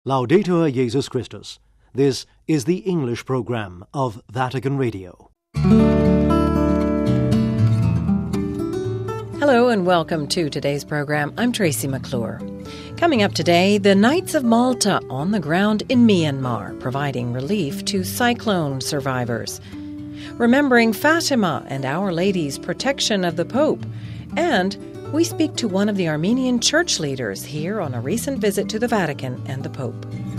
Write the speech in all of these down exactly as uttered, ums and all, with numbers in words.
Laudetur Jesus Christus. This is the English program of Vatican Radio. Hello and welcome to today's program. I'm Tracy McClure. Coming up today, the Knights of Malta on the ground in Myanmar, providing relief to cyclone survivors. Remembering Fatima and Our Lady's protection of the Pope. And we speak to one of the Armenian church leaders here on a recent visit to the Vatican and the Pope.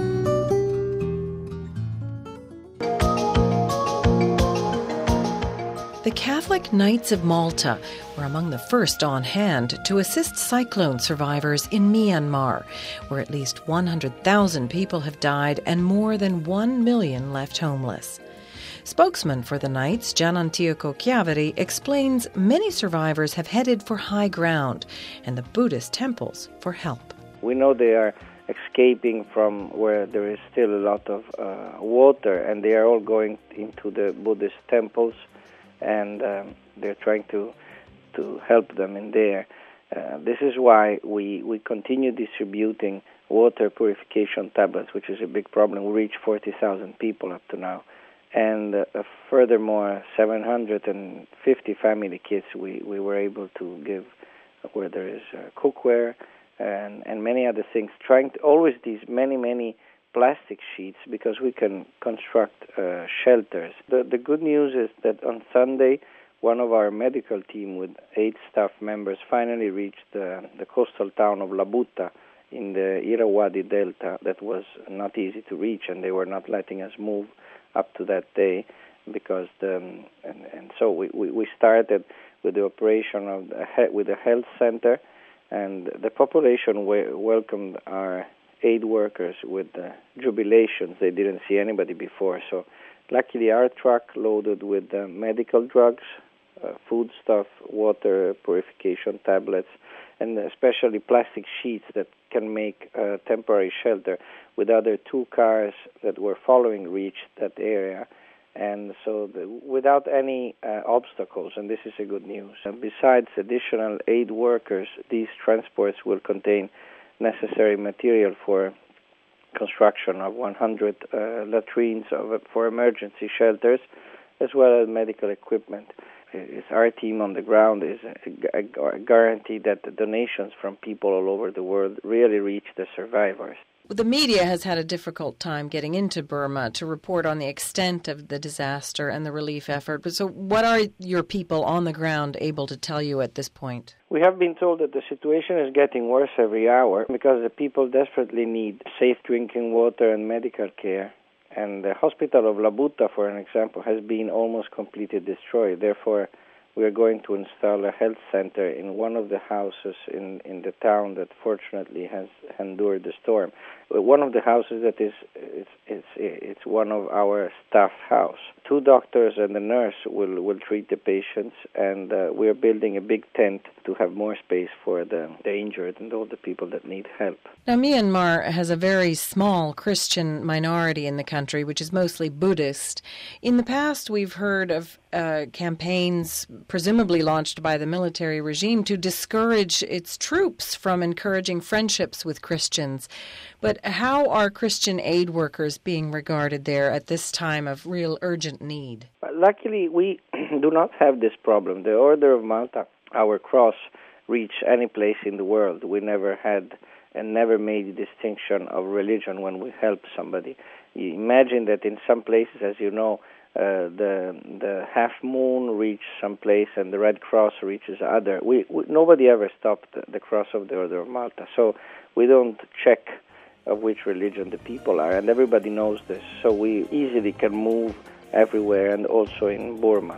The Catholic Knights of Malta were among the first on hand to assist cyclone survivors in Myanmar, where at least one hundred thousand people have died and more than one million left homeless. Spokesman for the Knights, Gianantioco Chiavari, explains many survivors have headed for high ground and the Buddhist temples for help. We know they are escaping from where there is still a lot of uh, water, and they are all going into the Buddhist temples, and um, they're trying to to help them in there. Uh, this is why we, we continue distributing water purification tablets, which is a big problem. We reached forty thousand people up to now. And uh, furthermore, seven hundred fifty family kits we, we were able to give, where there is uh, cookware and, and many other things, trying to always these many, many plastic sheets, because we can construct uh, shelters. The, the good news is that on Sunday, one of our medical team with eight staff members finally reached the, the coastal town of Labuta in the Irrawaddy Delta. That was not easy to reach, and they were not letting us move up to that day, because the, um, and, and so we, we, we started with the operation of the he- with the health center, and the population we- welcomed our aid workers with uh, jubilations. They didn't see anybody before, so luckily our truck loaded with uh, medical drugs, uh, foodstuff, water purification tablets, and especially plastic sheets that can make a temporary shelter. With other two cars that were following reached that area, and so the, without any uh, obstacles, and this is a good news. And besides additional aid workers, these transports will contain necessary material for construction of one hundred uh, latrines of, for emergency shelters, as well as medical equipment. It's our team on the ground is a, a, a guarantee that the donations from people all over the world really reach the survivors. The media has had a difficult time getting into Burma to report on the extent of the disaster and the relief effort. But so what are your people on the ground able to tell you at this point? We have been told that the situation is getting worse every hour because the people desperately need safe drinking water and medical care. And the hospital of Labuta, for an example, has been almost completely destroyed. Therefore, we are going to install a health center in one of the houses in, in the town that fortunately has endured the storm. One of the houses that is it's it's it's one of our staff house. Two doctors and a nurse will, will treat the patients, and uh, we are building a big tent to have more space for the, the injured and all the people that need help. Now, Myanmar has a very small Christian minority in the country, which is mostly Buddhist. In the past, we've heard of uh, campaigns presumably launched by the military regime to discourage its troops from encouraging friendships with Christians. But how are Christian aid workers being regarded there at this time of real urgent need? Luckily, we do not have this problem. The Order of Malta, our cross, reach any place in the world. We never had and never made a distinction of religion when we help somebody. You imagine that in some places, as you know, uh, the the half moon reaches some place and the Red Cross reaches other. We, we nobody ever stopped the, the cross of the Order of Malta, so we don't check of which religion the people are, and everybody knows this, so we easily can move everywhere, and also in Burma.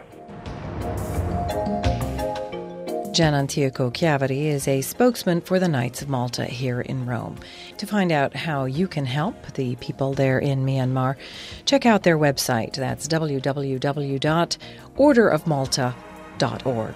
Gianantioco Chiavari is a spokesman for the Knights of Malta here in Rome. To find out how you can help the people there in Myanmar, check out their website. That's w w w dot order of malta dot org.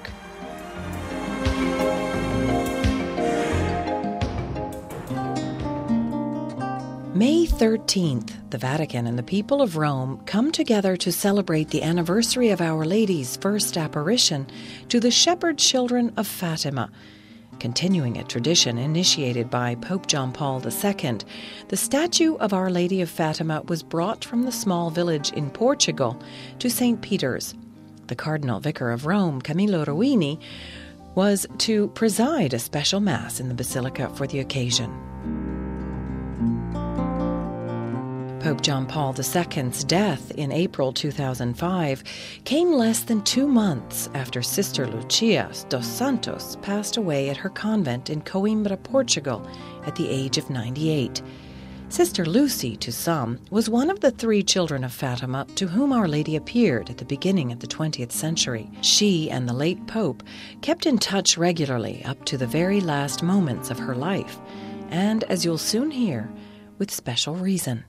May thirteenth, the Vatican and the people of Rome come together to celebrate the anniversary of Our Lady's first apparition to the shepherd children of Fatima. Continuing a tradition initiated by Pope John Paul the Second, the statue of Our Lady of Fatima was brought from the small village in Portugal to Saint Peter's. The Cardinal Vicar of Rome, Camillo Ruini, was to preside a special Mass in the Basilica for the occasion. Pope John Paul the Second's death in April two thousand five came less than two months after Sister Lucia dos Santos passed away at her convent in Coimbra, Portugal, at the age of ninety-eight. Sister Lucy, to some, was one of the three children of Fatima to whom Our Lady appeared at the beginning of the twentieth century. She and the late Pope kept in touch regularly up to the very last moments of her life, and, as you'll soon hear, with special reason.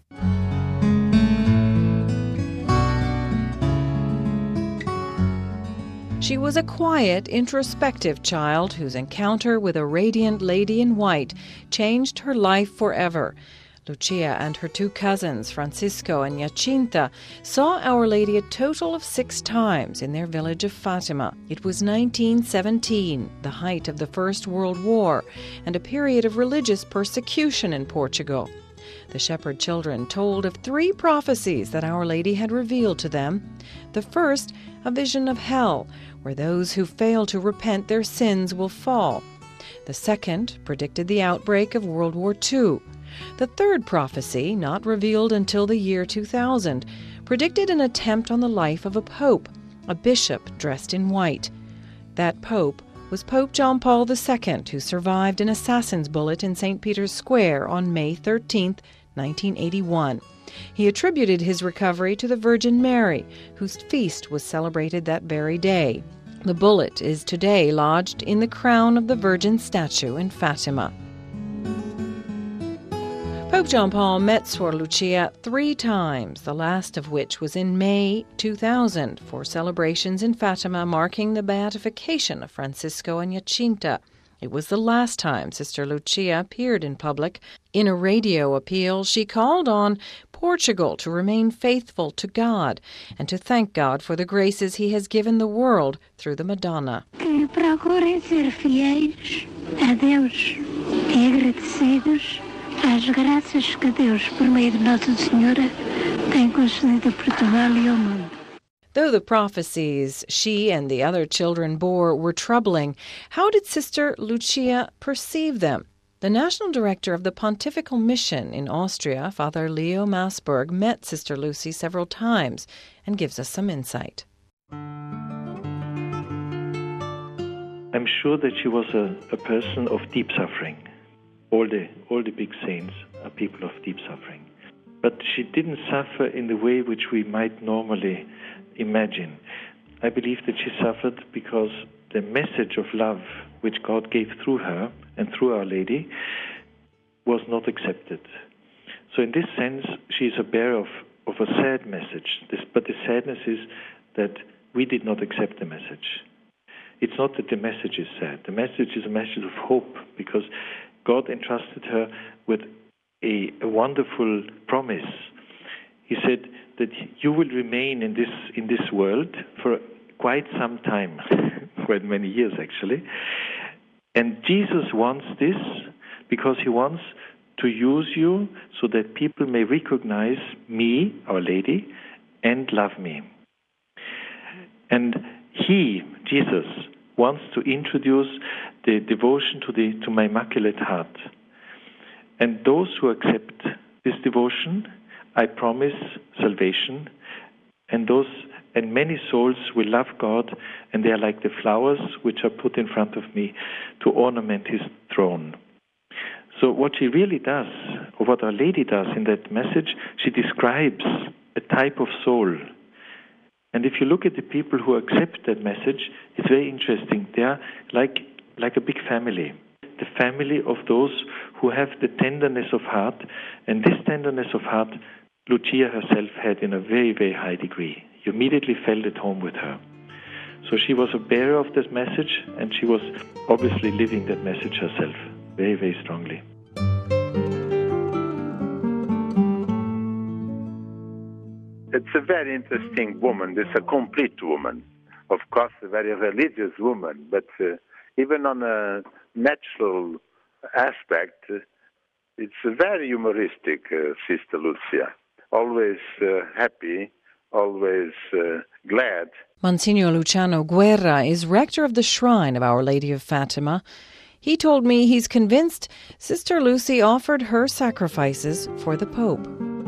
She was a quiet, introspective child whose encounter with a radiant lady in white changed her life forever. Lucia and her two cousins, Francisco and Jacinta, saw Our Lady a total of six times in their village of Fatima. It was nineteen seventeen, the height of the First World War, and a period of religious persecution in Portugal. The shepherd children told of three prophecies that Our Lady had revealed to them. The first, a vision of hell, where those who fail to repent their sins will fall. The second predicted the outbreak of World War Two. The third prophecy, not revealed until the year two thousand, predicted an attempt on the life of a pope, a bishop dressed in white. That pope was Pope John Paul the Second, who survived an assassin's bullet in Saint Peter's Square on May thirteenth, nineteen eighty-one. He attributed his recovery to the Virgin Mary, whose feast was celebrated that very day. The bullet is today lodged in the crown of the Virgin statue in Fatima. Pope John Paul met Suor Lucia three times, the last of which was in May two thousand for celebrations in Fatima marking the beatification of Francisco and Jacinta. It was the last time Sister Lucia appeared in public. In a radio appeal, she called on Portugal to remain faithful to God and to thank God for the graces He has given the world through the Madonna. Que procurem ser fiéis a Deus e agradecidos às graças que Deus, por meio de Nossa Senhora, tem concedido a Portugal e ao mundo. Though the prophecies she and the other children bore were troubling, how did Sister Lucia perceive them? The National Director of the Pontifical Mission in Austria, Father Leo Masburg, met Sister Lucy several times and gives us some insight. I'm sure that she was a, a person of deep suffering. All the, all the big saints are people of deep suffering. But she didn't suffer in the way which we might normally imagine. I believe that she suffered because the message of love which God gave through her and through Our Lady was not accepted. So in this sense, she is a bearer of, of a sad message. This, but the sadness is that we did not accept the message. It's not that the message is sad. The message is a message of hope, because God entrusted her with a, a wonderful promise. He said that you will remain in this in this world for quite some time, quite many years actually. And Jesus wants this because He wants to use you so that people may recognize me, Our Lady, and love me. And He, Jesus, wants to introduce the devotion to the to my Immaculate Heart. And those who accept this devotion, I promise salvation, and those and many souls will love God, and they are like the flowers which are put in front of me to ornament His throne. So what she really does, or what Our Lady does in that message, she describes a type of soul. And if you look at the people who accept that message, it's very interesting. They are like like a big family. The family of those who have the tenderness of heart, and this tenderness of heart Lucia herself had in a very, very high degree. You immediately felt at home with her. So she was a bearer of this message, and she was obviously living that message herself very, very strongly. It's a very interesting woman. It's a complete woman. Of course, a very religious woman, but uh, even on a natural aspect, uh, it's very humoristic, uh, Sister Lucia. Always uh, happy, always uh, glad. Monsignor Luciano Guerra is rector of the Shrine of Our Lady of Fatima. He told me he's convinced Sister Lucy offered her sacrifices for the Pope.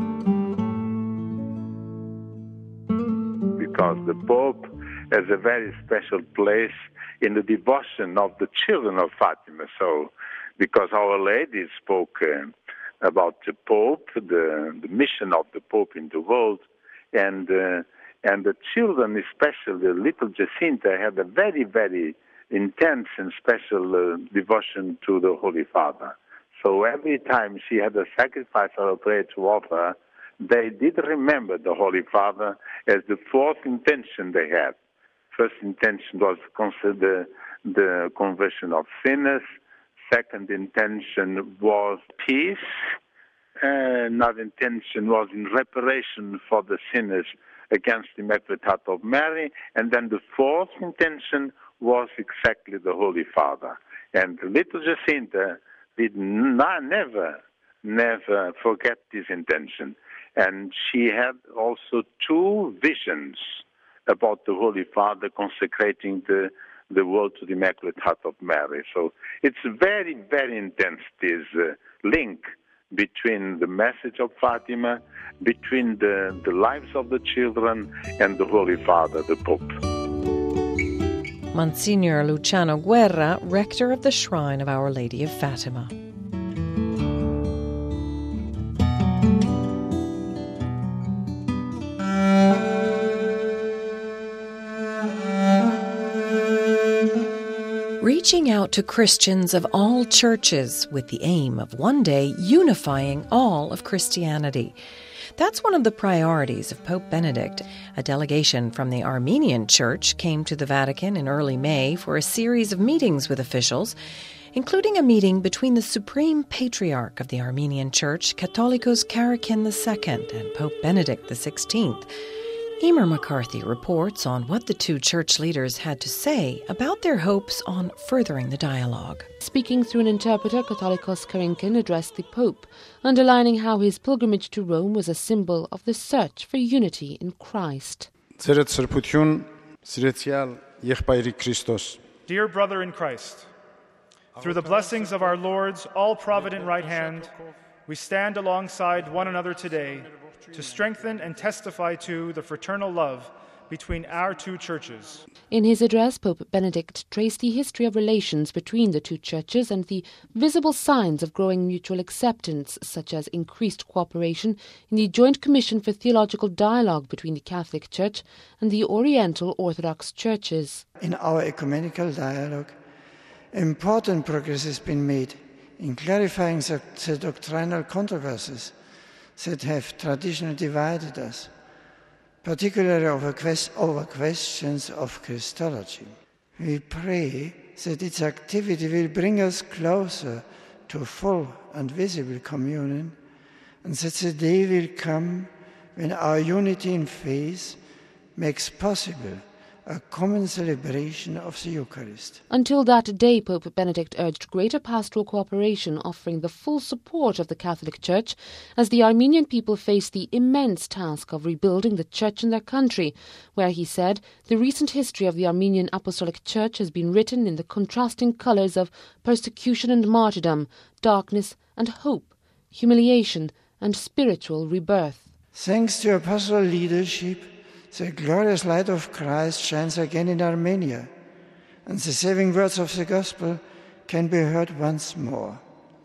Because the Pope has a very special place in the devotion of the children of Fatima. So, because Our Lady spoke uh, about the Pope, the, the mission of the Pope in the world, and uh, and the children, especially little Jacinta, had a very, very intense and special uh, devotion to the Holy Father. So every time she had a sacrifice or a prayer to offer, they did remember the Holy Father as the fourth intention they had. First intention was consider the conversion of sinners. Second intention was peace. Another intention was in reparation for the sinners against the Immaculate Heart of Mary. And then the fourth intention was exactly the Holy Father. And little Jacinta did not, never, never forget this intention. And she had also two visions about the Holy Father consecrating the, the world to the Immaculate Heart of Mary. So it's very, very intense, this uh, link between the message of Fatima, between the, the lives of the children and the Holy Father, the Pope. Monsignor Luciano Guerra, rector of the Shrine of Our Lady of Fatima. Reaching out to Christians of all churches with the aim of one day unifying all of Christianity. That's one of the priorities of Pope Benedict. A delegation from the Armenian Church came to the Vatican in early May for a series of meetings with officials, including a meeting between the Supreme Patriarch of the Armenian Church, Catholicos Karakin the Second, and Pope Benedict the Sixteenth. Emer McCarthy reports on what the two church leaders had to say about their hopes on furthering the dialogue. Speaking through an interpreter, Catholicos Karakin addressed the Pope, underlining how his pilgrimage to Rome was a symbol of the search for unity in Christ. Dear brother in Christ, through the blessings of our Lord's all-provident right hand, we stand alongside one another today to strengthen and testify to the fraternal love between our two churches. In his address, Pope Benedict traced the history of relations between the two churches and the visible signs of growing mutual acceptance, such as increased cooperation in the Joint Commission for Theological Dialogue between the Catholic Church and the Oriental Orthodox churches. In our ecumenical dialogue, important progress has been made in clarifying the, the doctrinal controversies that have traditionally divided us, particularly over, quest- over questions of Christology. We pray that its activity will bring us closer to full and visible communion, and that the day will come when our unity in faith makes possible a common celebration of the Eucharist. Until that day, Pope Benedict urged greater pastoral cooperation, offering the full support of the Catholic Church as the Armenian people face the immense task of rebuilding the Church in their country, where, he said, the recent history of the Armenian Apostolic Church has been written in the contrasting colours of persecution and martyrdom, darkness and hope, humiliation and spiritual rebirth. Thanks to pastoral leadership, the glorious light of Christ shines again in Armenia, and the saving words of the Gospel can be heard once more.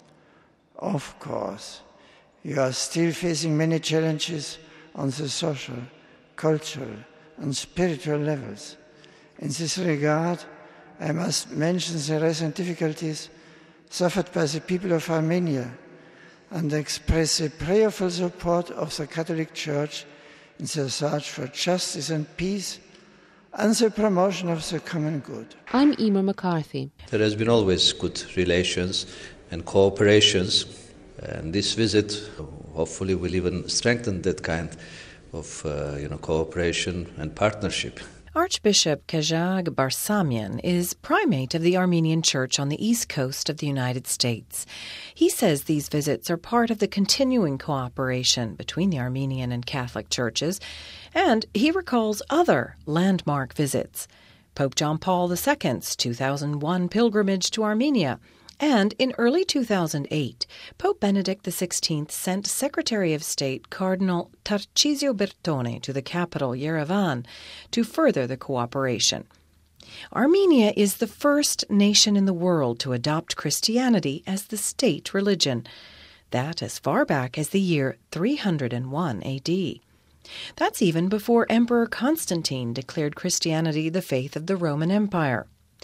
Of course, you are still facing many challenges on the social, cultural, and spiritual levels. In this regard, I must mention the recent difficulties suffered by the people of Armenia and express the prayerful support of the Catholic Church in the search for justice and peace and the promotion of the common good. I'm Emer McCarthy. There has been always good relations and cooperations, and this visit hopefully will even strengthen that kind of uh, you know, cooperation and partnership. Archbishop Kajag Barsamian is primate of the Armenian Church on the east coast of the United States. He says these visits are part of the continuing cooperation between the Armenian and Catholic churches, and he recalls other landmark visits. Pope John Paul the Second's two thousand one pilgrimage to Armenia, and in early two thousand eight, Pope Benedict the Sixteenth sent Secretary of State Cardinal Tarcisio Bertone to the capital, Yerevan, to further the cooperation. Armenia is the first nation in the world to adopt Christianity as the state religion, that as far back as the year three hundred one A D. That's even before Emperor Constantine declared Christianity the faith of the Roman Empire.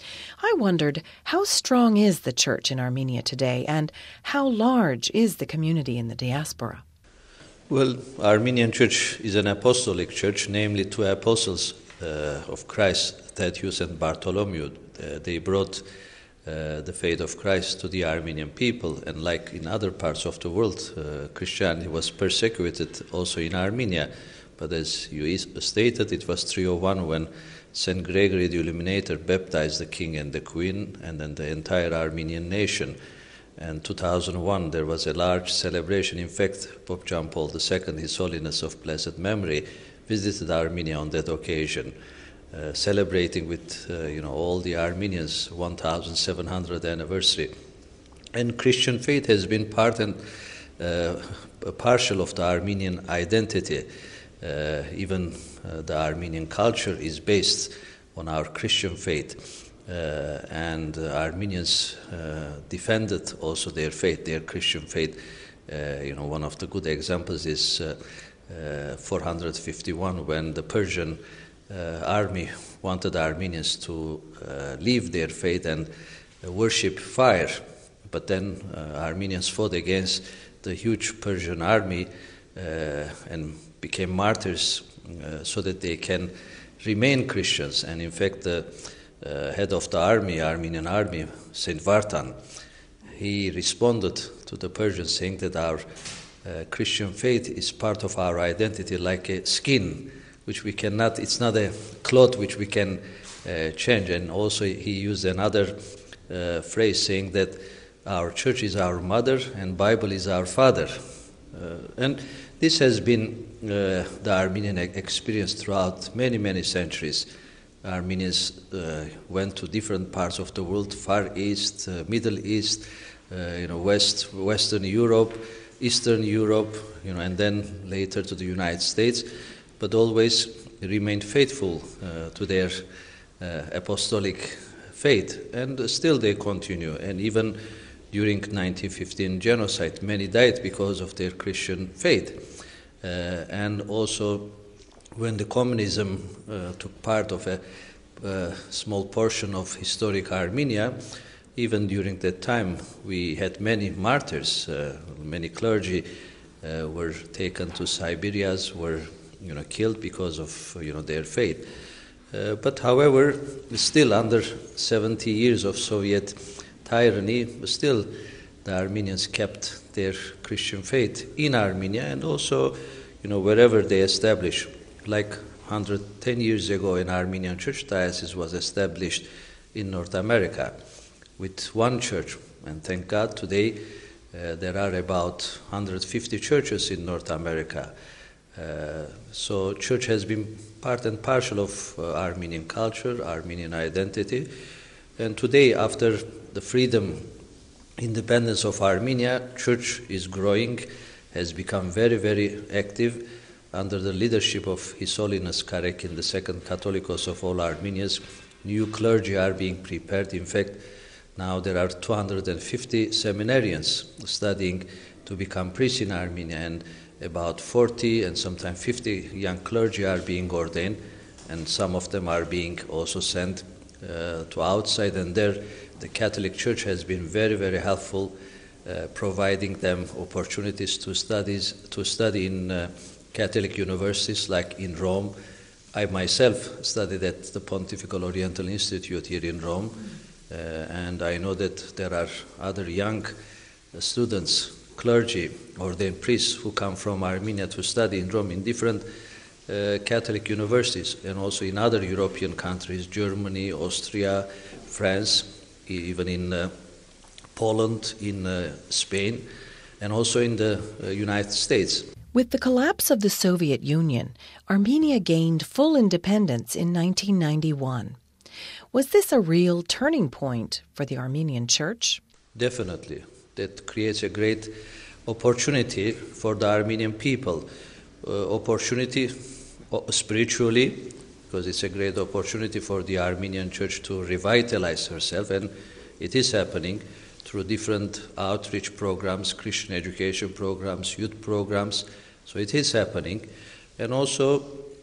I wondered, how strong is the church in Armenia today, and how large is the community in the diaspora? Well, Armenian Church is an apostolic church, namely two apostles uh, of Christ, Thaddeus and Bartholomew. Uh, they brought uh, the faith of Christ to the Armenian people, and like in other parts of the world, uh, Christianity was persecuted also in Armenia. But as you stated, it was three oh one when Saint Gregory the Illuminator baptized the king and the queen and then the entire Armenian nation. And two thousand one there was a large celebration. In fact, Pope John Paul the Second, His Holiness of blessed memory, visited Armenia on that occasion, uh, celebrating with uh, you know all the Armenians one thousand seven hundredth anniversary. And Christian faith has been part and uh, partial of the Armenian identity. Uh, even uh, the Armenian culture is based on our Christian faith, uh, and uh, Armenians uh, defended also their faith, their Christian faith. Uh, you know, one of the good examples is uh, uh, four hundred fifty-one, when the Persian uh, army wanted Armenians to uh, leave their faith and uh, worship fire, but then uh, Armenians fought against the huge Persian army uh, and became martyrs uh, so that they can remain Christians. And in fact, the uh, head of the army, Armenian army, Saint Vartan, he responded to the Persians saying that our uh, Christian faith is part of our identity, like a skin, which we cannot, it's not a cloth which we can uh, change. And also he used another uh, phrase saying that our church is our mother and Bible is our father. Uh, and this has been uh, the Armenian experience throughout many, many centuries. Armenians uh, went to different parts of the world, Far East, uh, Middle East, uh, you know, West, Western Europe, Eastern Europe, you know, and then later to the United States, but always remained faithful uh, to their uh, apostolic faith, and still they continue. And even during nineteen fifteen genocide, many died because of their Christian faith. Uh, and also, when the communism uh, took part of a uh, small portion of historic Armenia, even during that time, we had many martyrs. Uh, many clergy uh, were taken to Siberia, were you know killed because of you know their faith. Uh, but however, still under seventy years of Soviet tyranny, still the Armenians kept their Christian faith in Armenia, and also, you know, wherever they established. Like one hundred ten years ago, an Armenian church diocese was established in North America with one church, and thank God today uh, there are about one hundred fifty churches in North America. Uh, so church has been part and parcel of uh, Armenian culture, Armenian identity, and today, after the freedom, independence of Armenia, church is growing, has become very, very active under the leadership of His Holiness Karekin, the second Catholicos of all Armenians. New clergy are being prepared. In fact, now there are two hundred fifty seminarians studying to become priests in Armenia, and about forty and sometimes fifty young clergy are being ordained, and some of them are being also sent uh, to outside, and there the Catholic Church has been very, very helpful, uh, providing them opportunities to studies to study in uh, Catholic universities like in Rome. I myself studied at the Pontifical Oriental Institute here in Rome, uh, and I know that there are other young uh, students, clergy, ordained priests who come from Armenia to study in Rome in different uh, Catholic universities, and also in other European countries, Germany, Austria, France, even in uh, Poland, in uh, Spain, and also in the uh, United States. With the collapse of the Soviet Union, Armenia gained full independence in nineteen ninety-one. Was this a real turning point for the Armenian Church? Definitely. That creates a great opportunity for the Armenian people. Uh, opportunity uh, spiritually, because it's a great opportunity for the Armenian Church to revitalize herself, and it is happening through different outreach programs, Christian education programs, youth programs. So it is happening. And also,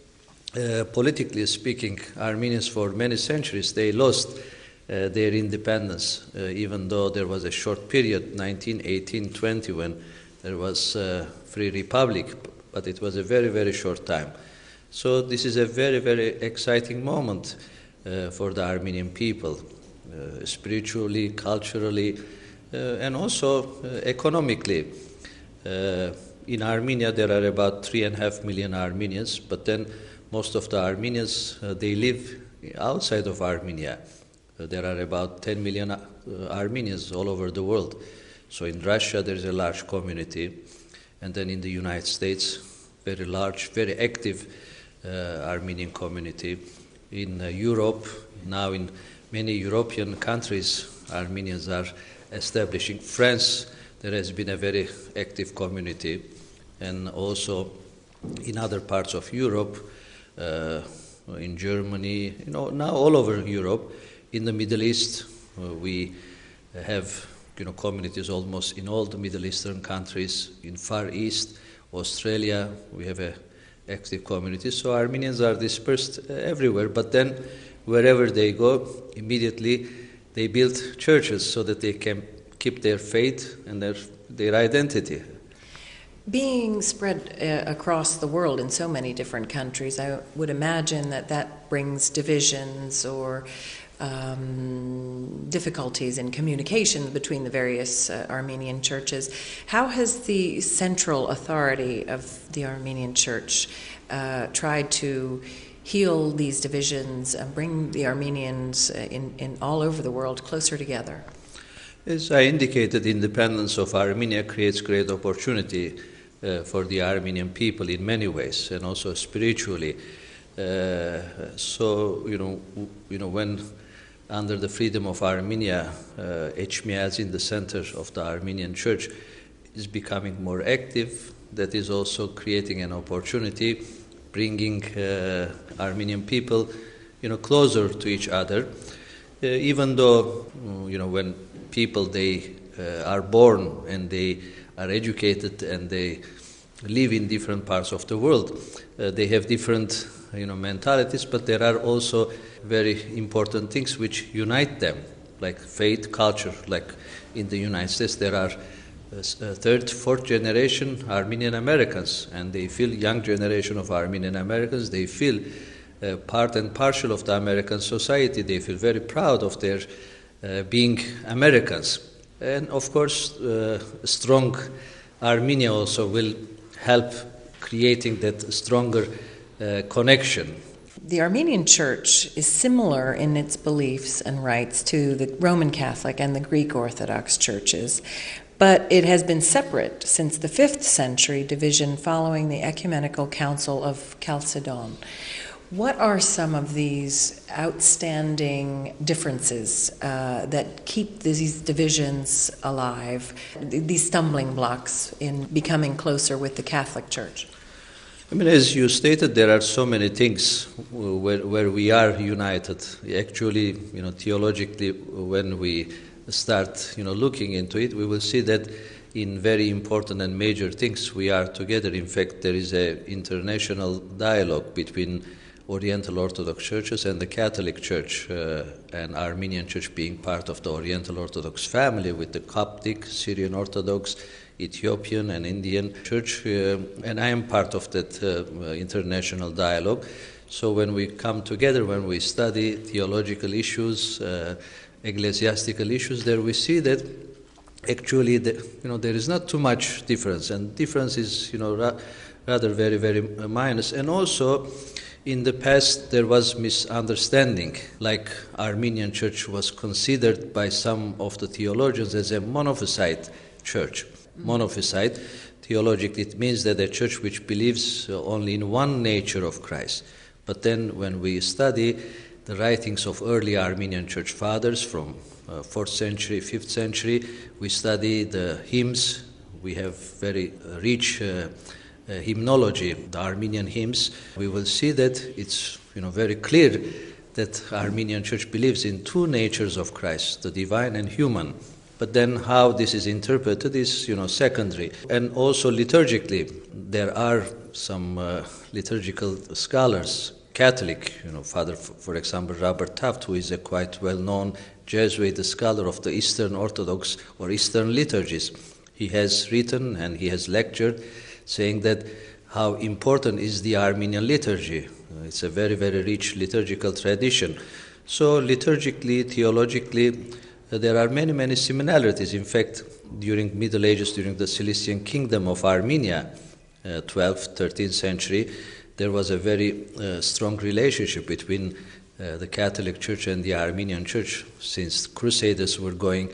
uh, politically speaking, Armenians for many centuries, they lost uh, their independence, uh, even though there was a short period, nineteen eighteen twenty, when there was uh, Free Republic, but it was a very, very short time. So this is a very, very exciting moment uh, for the Armenian people, uh, spiritually, culturally, uh, and also uh, economically. Uh, In Armenia, there are about three and a half million Armenians, but then most of the Armenians, uh, they live outside of Armenia. Uh, there are about ten million uh, Armenians all over the world. So in Russia, there's a large community, and then in the United States, very large, very active uh, Armenian community. In uh, Europe, now in many European countries, Armenians are establishing. France, there has been a very active community, and also in other parts of Europe, uh, in Germany, you know, now all over Europe. In the Middle East, uh, we have, you know, communities almost in all the Middle Eastern countries. In Far East, Australia, we have a active community. So Armenians are dispersed uh, everywhere, but then wherever they go, immediately they build churches so that they can keep their faith and their their identity. Being spread uh, across the world in so many different countries, I would imagine that that brings divisions or um, difficulties in communication between the various uh, Armenian churches. How has the central authority of the Armenian Church uh, tried to heal these divisions and bring the Armenians in, in all over the world closer together? As I indicated, independence of Armenia creates great opportunity uh, for the Armenian people in many ways, and also spiritually. Uh, so, you know, w- you know, when under the freedom of Armenia, uh, Echmiadzin in the center of the Armenian Church is becoming more active. That is also creating an opportunity, bringing uh, Armenian people, you know, closer to each other. Uh, even though, you know, when people, they uh, are born and they are educated and they live in different parts of the world, uh, they have different, you know, mentalities, but there are also very important things which unite them, like faith, culture. Like in the United States, there are uh, third, fourth generation Armenian Americans, and they feel, young generation of Armenian Americans, they feel uh, part and partial of the American society. They feel very proud of their uh, being Americans. And of course, uh, strong Armenia also will help creating that stronger uh, connection. The Armenian Church is similar in its beliefs and rites to the Roman Catholic and the Greek Orthodox churches, but it has been separate since the fifth century division following the Ecumenical Council of Chalcedon. What are some of these outstanding differences uh, that keep these divisions alive, these stumbling blocks in becoming closer with the Catholic Church? I mean, as you stated, there are so many things where, where we are united. Actually, you know, theologically, when we start, you know, looking into it, we will see that in very important and major things we are together. In fact, there is an international dialogue between Oriental Orthodox churches and the Catholic Church, uh, and Armenian Church being part of the Oriental Orthodox family with the Coptic, Syrian Orthodox, Ethiopian and Indian Church, uh, and I am part of that uh, international dialogue. So when we come together, when we study theological issues, uh, ecclesiastical issues, there we see that actually, the, you know, there is not too much difference, and difference is, you know, ra- rather very, very minor. And also, in the past, there was misunderstanding, like Armenian Church was considered by some of the theologians as a monophysite church. Monophysite, theologically, it means that a church which believes only in one nature of Christ. But then when we study the writings of early Armenian church fathers from uh, fourth century, fifth century, we study the hymns. We have very rich uh, uh, hymnology, the Armenian hymns. We will see that it's you know very clear that Armenian church believes in two natures of Christ, the divine and human. But then how this is interpreted is, you know, secondary. And also liturgically, there are some uh, liturgical scholars, Catholic, you know, Father, for example, Robert Taft, who is a quite well-known Jesuit scholar of the Eastern Orthodox or Eastern liturgies. He has written and he has lectured saying that how important is the Armenian liturgy. It's a very, very rich liturgical tradition. So liturgically, theologically, there are many, many similarities. In fact, during Middle Ages, during the Cilician Kingdom of Armenia, uh, twelfth, thirteenth century, there was a very uh, strong relationship between uh, the Catholic Church and the Armenian Church, since Crusaders were going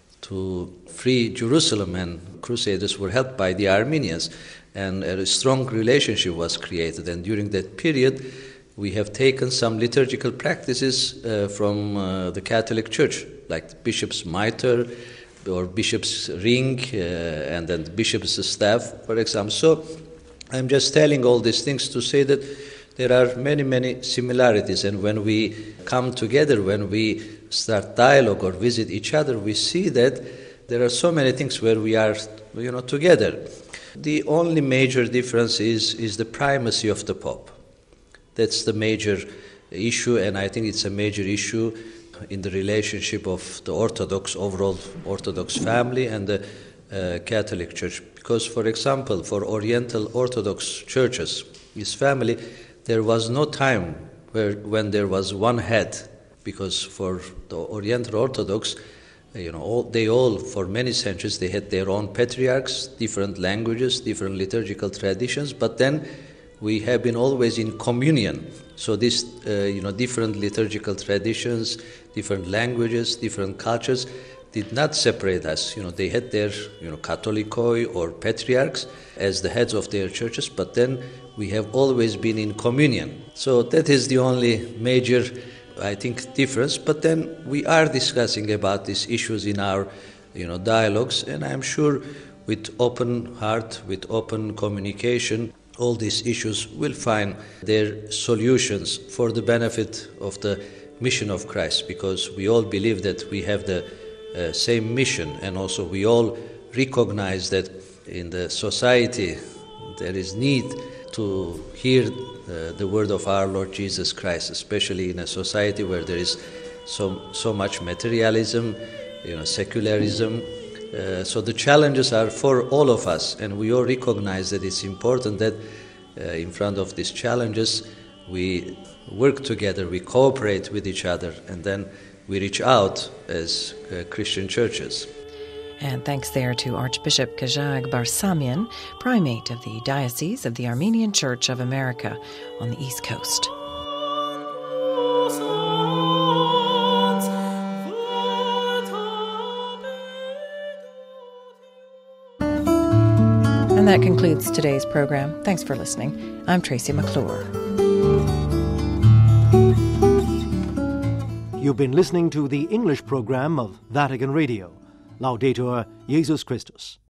to free Jerusalem, and Crusaders were helped by the Armenians, and a strong relationship was created. And during that period, we have taken some liturgical practices uh, from uh, the Catholic Church, like the bishop's mitre or bishop's ring, uh, and then the bishop's staff, for example. So I'm just telling all these things to say that there are many, many similarities. And when we come together, when we start dialogue or visit each other, we see that there are so many things where we are, you know, together. The only major difference is, is the primacy of the Pope. That's the major issue, and I think it's a major issue in the relationship of the Orthodox, overall Orthodox family and the uh, Catholic Church. Because, for example, for Oriental Orthodox churches, this family, there was no time where when there was one head, because for the Oriental Orthodox, you know, all, they all, for many centuries, they had their own patriarchs, different languages, different liturgical traditions, but then we have been always in communion. So these, uh, you know, different liturgical traditions, different languages, different cultures did not separate us. You know, they had their, you know, Catholicoi or patriarchs as the heads of their churches, but then we have always been in communion. So that is the only major, I think, difference. But then we are discussing about these issues in our, you know, dialogues, and I'm sure with open heart, with open communication, all these issues will find their solutions for the benefit of the mission of Christ, because we all believe that we have the uh, same mission, and also we all recognize that in the society there is need to hear uh, the word of our Lord Jesus Christ, especially in a society where there is so so much materialism, you know, secularism. Uh, so the challenges are for all of us, and we all recognize that it's important that uh, in front of these challenges we work together, we cooperate with each other, and then we reach out as uh, Christian churches. And thanks there to Archbishop Kazhag Barsamian, primate of the Diocese of the Armenian Church of America on the East Coast. And that concludes today's program. Thanks for listening. I'm Tracy McClure. You've been listening to the English program of Vatican Radio. Laudetur Jesus Christus.